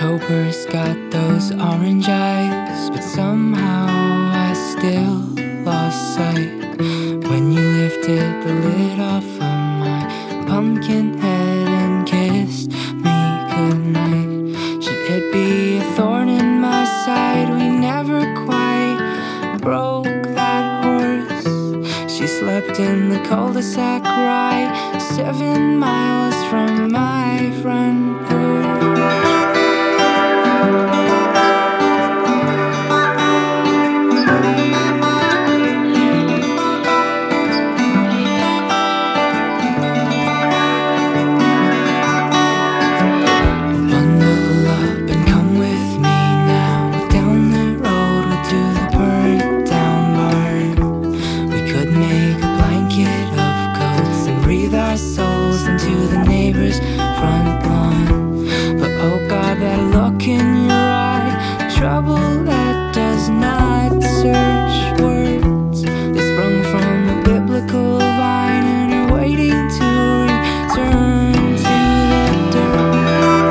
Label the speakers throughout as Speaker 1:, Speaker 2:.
Speaker 1: October's got those orange eyes, but somehow I still lost sight when you lifted the lid off of my pumpkin head and kissed me goodnight. Should it be a thorn in my side? We never quite broke that horse. She slept in the cul-de-sac right 7 miles from my front porch. Souls into the neighbor's front lawn. But oh God, that look in your eye, trouble that does not search words. They sprung from a biblical vine and are waiting to return to the dirt.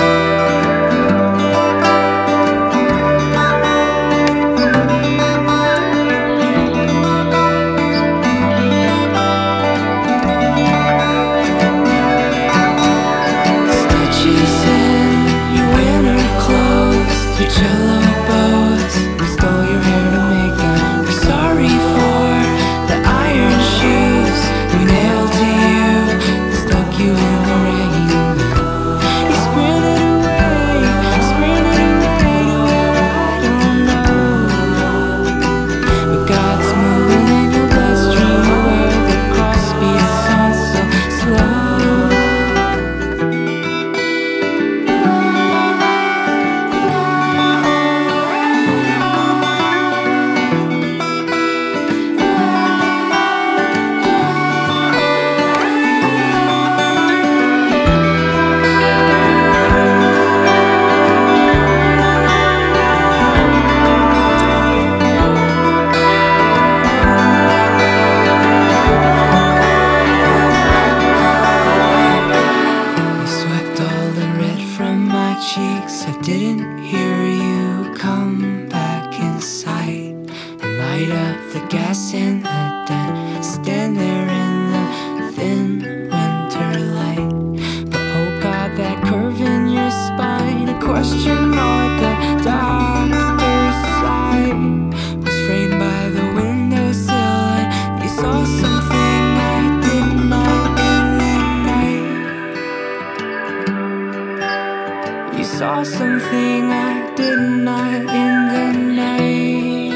Speaker 1: Your cello bows, we stole your hair to make them. We're sorry for the iron shoes we nailed to you, that stuck you in the rain. You sprinted away to where I don't know. But God's moving in your bloodstream, where the cross beats on so slow. Cheeks, I didn't hear you come back inside and light up the gas in the den. Stand there in the thin winter light. But oh God, that curve in your spine, a question mark, a doctor's sign, was framed by the windowsill, and you saw something I did not in the night. You saw something I did not in the night.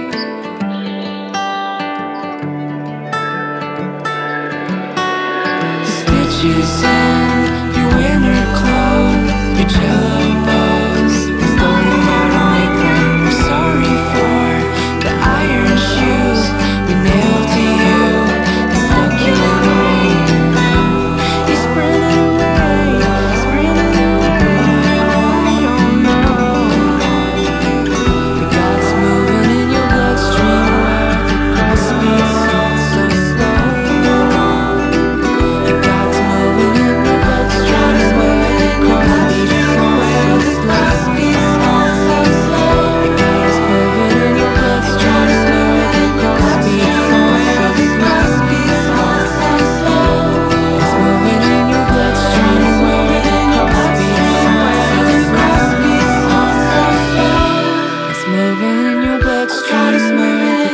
Speaker 1: Stitches in your winter clothes, your cello bows, we stole your hair to make them. We're sorry for the iron shoes we nailed to you, that stuck you in the rain. You sprinted away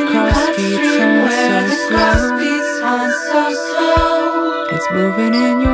Speaker 1: it's moving in your